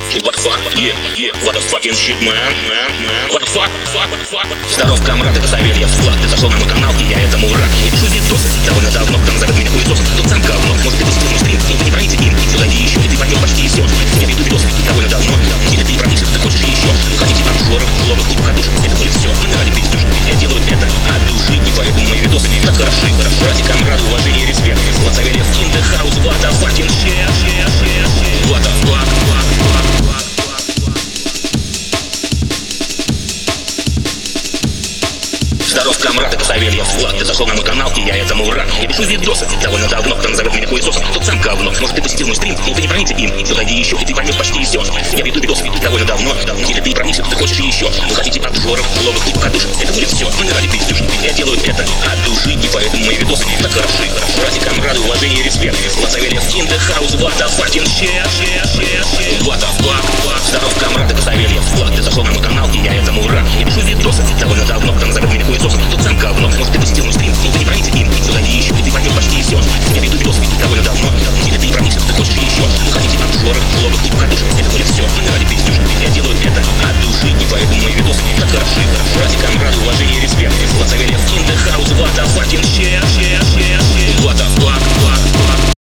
What the fuck? Yeah, yeah. What the fucking shit, man? What the fuck? Здоров, камрад, это Савельев Влад. Ты зашел на мой канал, и я этому рад. Я пишу видосы довольно давно, кто назовет меня хуесос. Тот сам говно, может ты пустил мой стрим, и ты не проникся им. Зайди еще, и ты поймешь почти все. Я веду видосы довольно давно, или ты не проникся, ты хочешь еще. Хотите обжоров, ловых и покатушек, это будет все. Мы ради пиздюш, я делаю это от души, и поэтому мои видосы так хороши. Ради камрад, уважение и респект. Влад Савельев in the house, what the fucking shit. What the fuck? Здоров, камрад, это Савельев Влад. Ты зашел на мой канал, и я этому рад. Я пишу видосы довольно давно, кто назовет меня хуесосом, тот сам говно. Может ты посетил мой стрим, но ты не проникся им. Зайди еще, и ты поймешь почти все. Я веду видосы довольно давно, или ты проникся, ты хочешь еще. Вы хотите обжоров, ловых и покатушек, это будет все. Мы ради пиздюш, я делаю это от души, и поэтому мои видосы так хороши. Ради камрада, уважение и респект. Влад Савельев in the house, what the fucking shit.